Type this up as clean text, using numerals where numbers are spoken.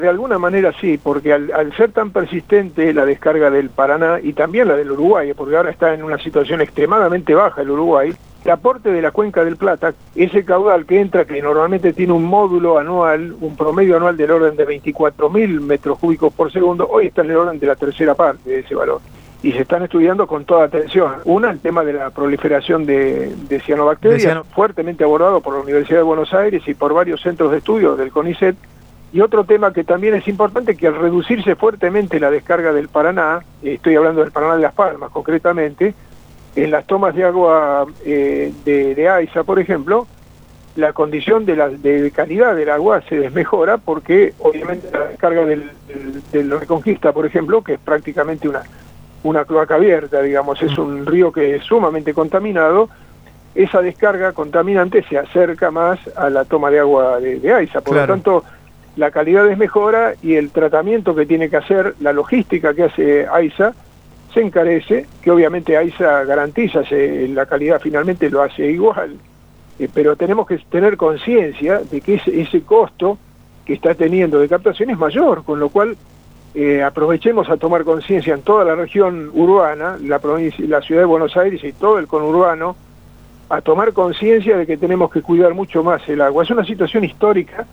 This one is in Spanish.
De alguna manera sí, porque al ser tan persistente la descarga del Paraná y también la del Uruguay, porque ahora está en una situación extremadamente baja el Uruguay, el aporte de la Cuenca del Plata, ese caudal que entra, que normalmente tiene un módulo anual, un promedio anual del orden de 24.000 metros cúbicos por segundo, hoy está en el orden de la tercera parte de ese valor. Y se están estudiando con toda atención. Una, el tema de la proliferación de cianobacterias, fuertemente abordado por la Universidad de Buenos Aires y por varios centros de estudio del CONICET. Y otro tema que también es importante, que al reducirse fuertemente la descarga del Paraná, estoy hablando del Paraná de Las Palmas concretamente, en las tomas de agua de AISA, por ejemplo, la condición de calidad del agua se desmejora porque obviamente la descarga del Reconquista, por ejemplo, que es prácticamente una cloaca abierta, digamos, es un río que es sumamente contaminado, esa descarga contaminante se acerca más a la toma de agua de AISA, por lo tanto la calidad desmejora y el tratamiento que tiene que hacer, la logística que hace AISA, se encarece, que obviamente AISA garantiza la calidad, finalmente lo hace igual, pero tenemos que tener conciencia de que ese costo que está teniendo de captación es mayor, con lo cual aprovechemos a tomar conciencia en toda la región urbana, la ciudad de Buenos Aires y todo el conurbano, a tomar conciencia de que tenemos que cuidar mucho más el agua. Es una situación histórica